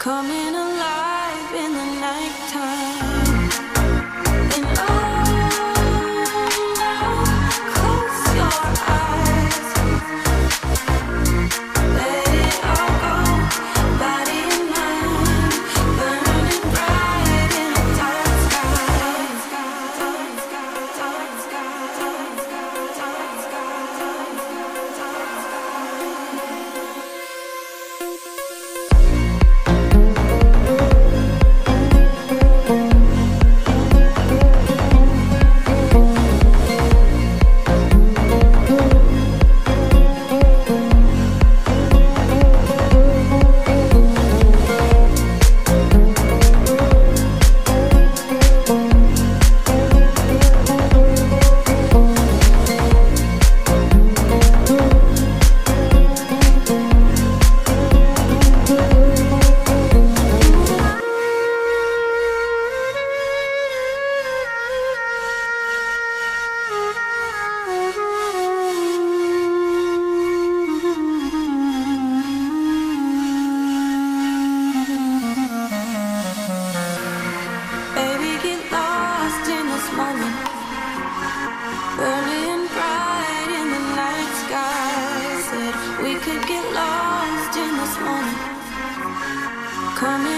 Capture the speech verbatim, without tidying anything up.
coming alive in the nighttime. And oh, close your eyes, let it all go, body and mind, burning bright in a dark sky. Baby, get lost in this moment, burning bright in the night sky. Said we could get lost in this moment, coming